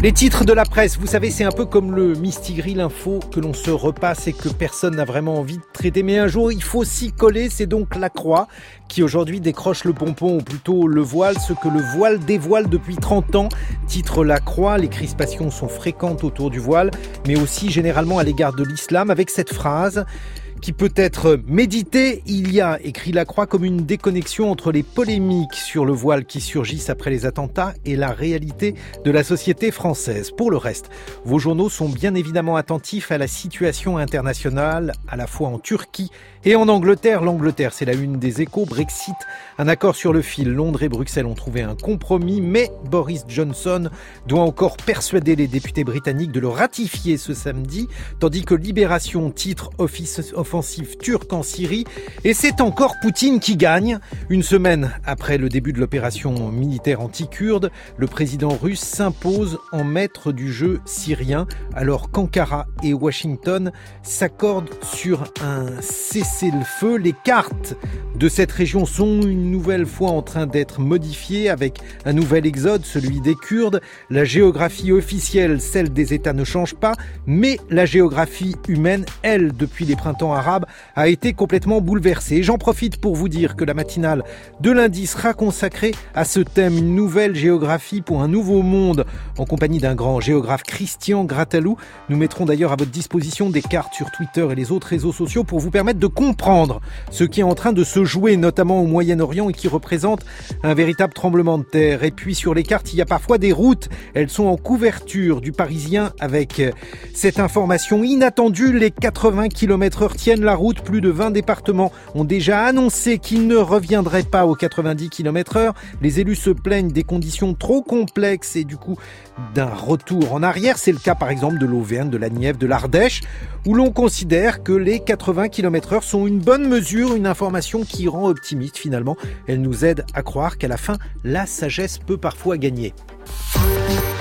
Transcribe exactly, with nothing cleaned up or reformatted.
Les titres de la presse, vous savez, c'est un peu comme le Mistigris, l'info que l'on se repasse et que personne n'a vraiment envie de traiter. Mais un jour, il faut s'y coller. C'est donc La Croix qui aujourd'hui décroche le pompon, ou plutôt le voile, ce que le voile dévoile depuis trente ans. Titre La Croix, les crispations sont fréquentes autour du voile, mais aussi généralement à l'égard de l'islam, avec cette phrase qui peut être médité. Il y a, écrit La Croix, comme une déconnexion entre les polémiques sur le voile qui surgissent après les attentats et la réalité de la société française. Pour le reste, vos journaux sont bien évidemment attentifs à la situation internationale, à la fois en Turquie et en Angleterre. L'Angleterre, c'est la une des Échos. Brexit, un accord sur le fil. Londres et Bruxelles ont trouvé un compromis, mais Boris Johnson doit encore persuader les députés britanniques de le ratifier ce samedi, tandis que Libération titre Office offensive turque en Syrie. Et c'est encore Poutine qui gagne. Une semaine après le début de l'opération militaire anti-kurde, le président russe s'impose en maître du jeu syrien, alors qu'Ankara et Washington s'accordent sur un cessez-le-feu. Les cartes de cette région sont une nouvelle fois en train d'être modifiées avec un nouvel exode, celui des Kurdes. La géographie officielle, celle des États, ne change pas, mais la géographie humaine, elle, depuis les printemps arabes, a été complètement bouleversée. J'en profite pour vous dire que la matinale de lundi sera consacrée à ce thème, une nouvelle géographie pour un nouveau monde, en compagnie d'un grand géographe, Christian Grattalou. Nous mettrons d'ailleurs à votre disposition des cartes sur Twitter et les autres réseaux sociaux pour vous permettre de comprendre ce qui est en train de se jouer, notamment au Moyen-Orient, et qui représente un véritable tremblement de terre. Et puis sur les cartes, il y a parfois des routes. Elles sont en couverture du Parisien avec cette information inattendue. Les quatre-vingts kilomètres heure tiennent la route. Plus de vingt départements ont déjà annoncé qu'ils ne reviendraient pas aux quatre-vingt-dix kilomètres heure. Les élus se plaignent des conditions trop complexes et du coup d'un retour en arrière. C'est le cas par exemple de l'Auvergne, de la Nièvre, de l'Ardèche, où l'on considère que les quatre-vingts kilomètres heure sont une bonne mesure, une information qui rend optimiste finalement. Elle nous aide à croire qu'à la fin, la sagesse peut parfois gagner.